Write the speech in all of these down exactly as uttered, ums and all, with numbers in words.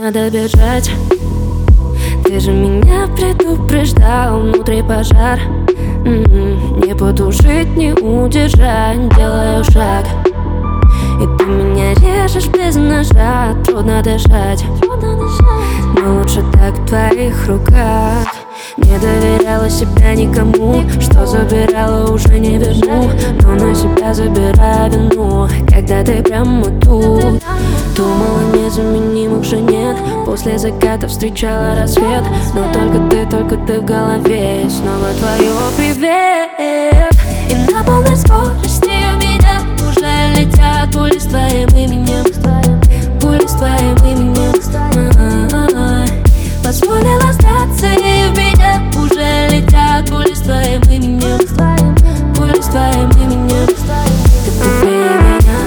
надо бежать. Ты же меня предупреждал, внутри пожар. М-м, не потушить, не удержать, делаю шаг. И ты меня режешь без ножа, трудно дышать. Но лучше так в твоих руках. Не доверяла себя никому, что забирала, уже не верну. Но на себя забираю вину, когда ты прямо тут. Думала, незаменимых уже нет. После заката встречала рассвет. Но только ты, только ты в голове. И снова твое привет. И на полной скорости у меня уже летят пули с твоим именем. Пули с твоим именем. Позволила остаться, и в меня уже летят пули с твоим именем. Пули с твоим именем. Ты купи меня,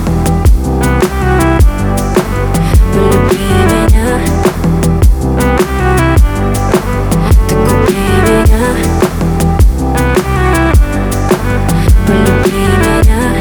полюби меня. Ты купи меня, полюби меня.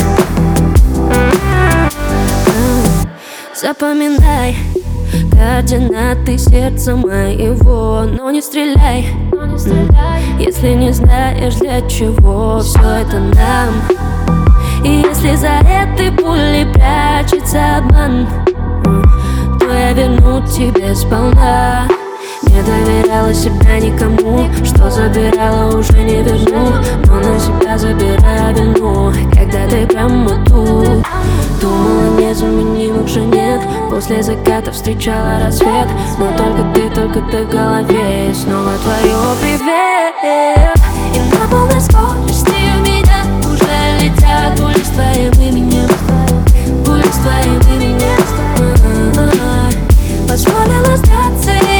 Запоминай координаты сердца моего, но не стреляй, но не стреляй, если не знаешь для чего все это нам. И если за этой пулей прячется обман, то я верну тебе сполна. Не доверяла себя никому, что забирала, уже не верну. Но на себя забираю вину, когда ты прямо тут. Думала, незаменимых уже нет. После заката встречала рассвет. Но только ты, только ты в голове. И снова твое привет. И на полной скорости у меня уже летят пули с твоим именем. Пули с твоим именем. Позволила сдаться.